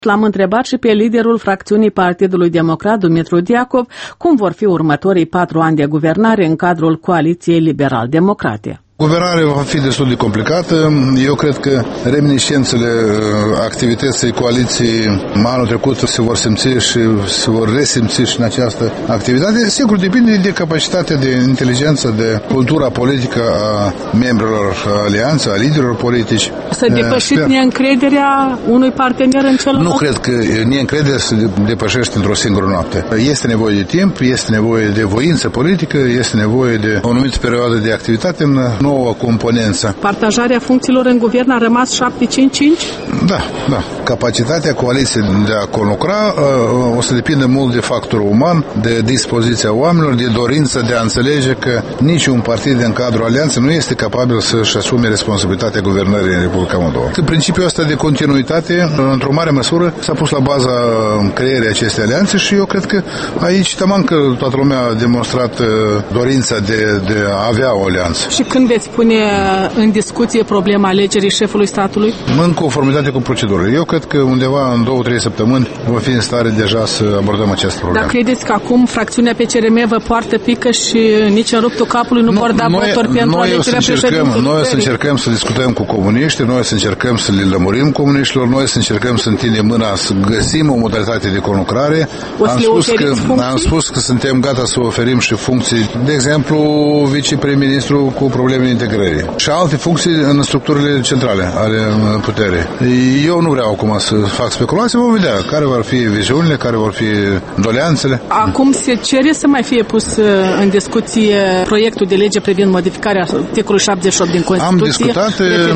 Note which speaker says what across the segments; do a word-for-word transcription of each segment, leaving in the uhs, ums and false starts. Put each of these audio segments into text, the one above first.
Speaker 1: L-am întrebat și pe liderul fracțiunii Partidului Democrat, Dumitru Diacov, cum vor fi următorii patru ani de guvernare în cadrul Coaliției Liberal-Democrate.
Speaker 2: Guvernarea va fi destul de complicată. Eu cred că reminiscențele activității coaliției anul trecut se vor simți și se vor resimți și în această activitate. Sigur, depinde de capacitatea, de inteligență, de cultura politică a membrilor alianței, a liderilor politici.
Speaker 1: Să depășiți Sper... neîncrederea unui partener în celălalt?
Speaker 2: Nu cred că neîncrederea se depășește într-o singură noapte. Este nevoie de timp, este nevoie de voință politică, este nevoie de o anumită perioadă de activitate în nouă componență.
Speaker 1: Partajarea funcțiilor în guvern a rămas șapte cinci cinci?
Speaker 2: Da, da. Capacitatea coaliției de a conlucra uh, o să depinde mult de factorul uman, de dispoziția oamenilor, de dorința de a înțelege că niciun partid în cadrul alianței nu este capabil să-și asume responsabilitatea guvernării în Republica Moldova. Principiul ăsta de continuitate, într-o mare măsură, s-a pus la baza creierii acestei alianțe și eu cred că aici, taman că toată lumea a demonstrat dorința de, de a avea o alianță.
Speaker 1: Și când veți pune în discuție problema alegerii șefului statului?
Speaker 2: În conformitate cu procedurile. Eu cred că undeva în două, trei săptămâni vom fi în stare deja să abordăm această problemă.
Speaker 1: Dar credeți că acum fracțiunea P C R M vă poartă pică și nici în ruptul capului nu, nu vor da voturi pentru alegerea președintelui?
Speaker 2: Noi să încercăm să discutăm cu comuniștii, noi să încercăm să le lămurim comuniștilor, noi să încercăm să întindem mâna, să găsim o modalitate de conlucrare. Am spus, că, am spus că suntem gata să oferim și funcții, de exemplu, viceprim-ministru cu probleme integrării și alte funcții în structurile centrale ale puterii. Eu nu vreau acum să fac speculații, vom vedea care vor fi viziunile, care vor fi doleanțele.
Speaker 1: Acum se cere să mai fie pus în discuție proiectul de lege privind modificarea articolului șaptezeci și opt din Constituție.
Speaker 2: Am discutat,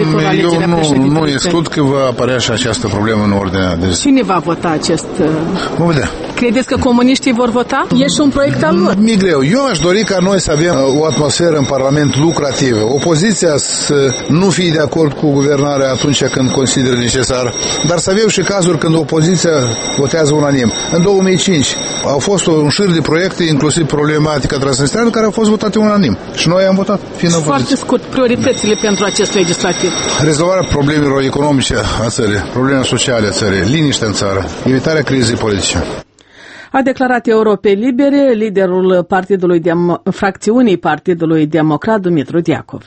Speaker 2: eu nu, nu exclud că va apărea și această problemă în ordinea de zi.
Speaker 1: Cine va vota acest?
Speaker 2: Vom vedea.
Speaker 1: Credeți că comuniștii vor vota? E și un proiect al lor.
Speaker 2: Mi greu. Eu aș dori ca noi să avem o atmosferă în Parlament lucrativă. Opoziția să nu fie de acord cu guvernarea atunci când consideră necesar, dar să avem și cazuri când opoziția votează unanim. În două mii cinci au fost un șir de proiecte, inclusiv problematica transnistreană, care au fost votate unanim. Și noi am votat, fiind opoziție.
Speaker 1: Foarte scurt, prioritățile pentru acest legislativ.
Speaker 2: Rezolvarea problemelor economice a țării, problemele sociale a țării, liniște în țară, evitarea crizei politice.
Speaker 1: A declarat Europe Libere liderul partidului Dem- fracțiunii Partidului Democrat, Dumitru Diacov.